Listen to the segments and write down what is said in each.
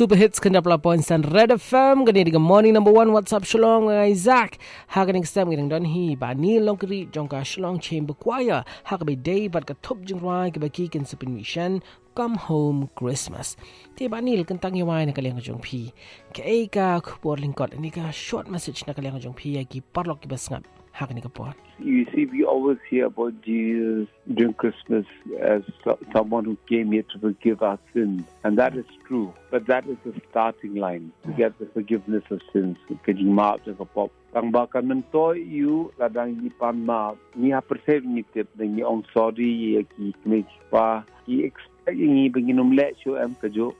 Super Hits kanda pelapoin San Red FM kani di morning number 1 WhatsApp Shalom Isaac ha kani stem kani don hi ba ni long kri jongka Shalom chamber choir ha ka be day bat ka top jing rai ka ba ki kan supin mission Come Home Christmas. Ti ba nil kantang yawai na kaliang jong pi. Kay ka kupor lingkot ni ka short message na kaliang jong pi ki parlok ki basngap. Ha kani ka por. You see, we always hear about Jesus during Christmas as someone who came here to forgive our sins. And that is true. But that is the starting line to get the forgiveness of sins. Kajing maaf sa kapop. Ang baka mentoy you ladang ipan maaf. Ni ha persep ni tip na ni ong sorry ki pa ki ini benginum lek show am kajo.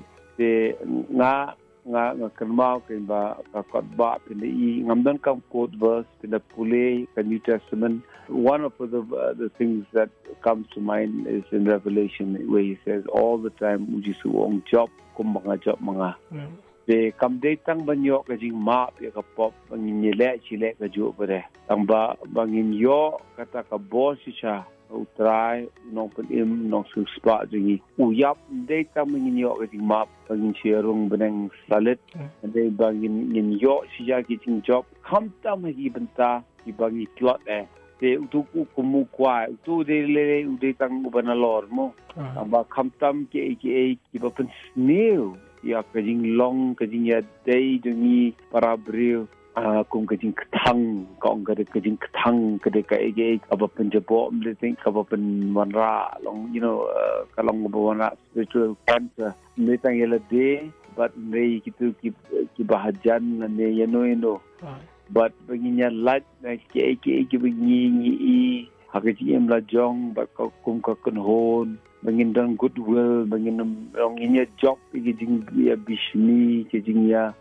De nga kenmau ke ba kakot ba pindai ngamdan kam quote verse pinda pule the New Testament. One of the things that comes to mind is in Revelation where he says all the time uji su ong job kum mga job mga. De kam datang banyo kajing map ya kapop bangin lek chilek kajo pare. Ang ba bangin yo kata ka boss siya utrai nong penim nong suspa jingi uyap data menginyo ke map bangin sherung beneng salit ade bangin yo sija ki jing job khamta magi benta ki bangi plot de utuku kumu kwa utu de le ude tang ubanalor mo amba khamtam ki ba pen new ya ke jing long ke jing ya dei jingi para bril kung kajing ketang kong kajing ketang kedeka ege apa penjebok meliting apa penwanra long kalong bawana spiritual cancer meliting yela day but nei kitu ki bahajan ne yeno but benginya light na ege bengi hakaji emla jong but kum ka kunhon bengin dan goodwill bengin long inya job ege jing ya bishni kajing ya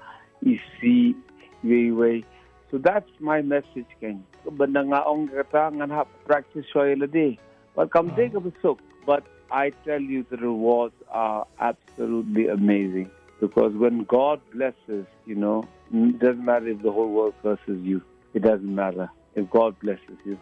isi way. So that's my message ken. Benda nga ong kata ngan hap practice soy lade. But come take a besok. But I tell you the rewards are absolutely amazing. Because when God blesses, it doesn't matter if the whole world curses you. It doesn't matter if God blesses you.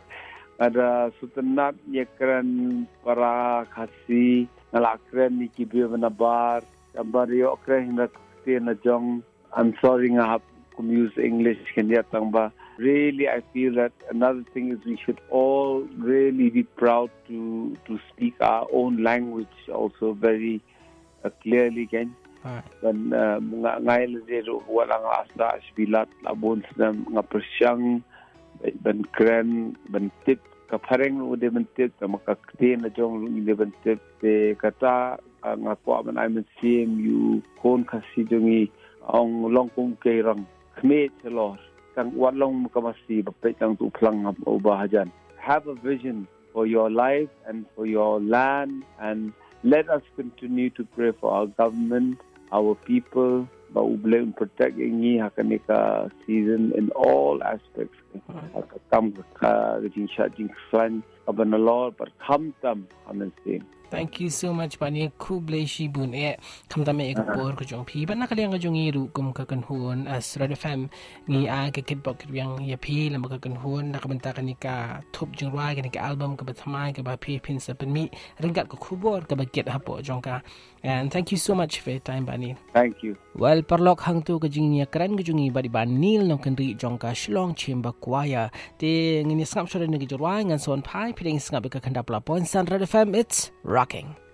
Ada sutenat yekran para kasih ngalakren ni kibi benabar. Kabar yo kren na na jong. I'm sorry nga hap use English can ba. Really, I feel that another thing is we should all really be proud to speak our own language also very clearly again. When ngayon dito walang asa bilat labon sa nga persyang ben kren ben tip kapareng ude ben tip makakte na jong ude ben tip te kata nga po man I sim you kon kasi jongi ang long kong kairang Khmer celor tang walong kamasi bapet tang tu plang ubahajan. Have a vision for your life and for your land, and let us continue to pray for our government, our people, but we blame protect ini hakanika season in all aspects. Hakam jing shat jing swan abanalor but tam amen. Thank you so much pani kuble shi bun kamtame ek por ko jong pi ban nakaliang ko jong iru kum ka kanhun as Radio FM ni ka kidbok yang ya pi lam ka kanhun nakabanta kanika top jong wa kanika album ka bathamai ka ba pi pin sa penmi ringkat ko kubor ka baget hapo jong ka. And thank you so much for your time bani. Thank you. Well parlok hang tu ka jing ya kran ko jong i badi banil no kan ri jong ka Shalom chamber choir te ngini skap sore ni jorwa ngan son pai piding skap ka kanda pla pon San Radio FM it's rocking.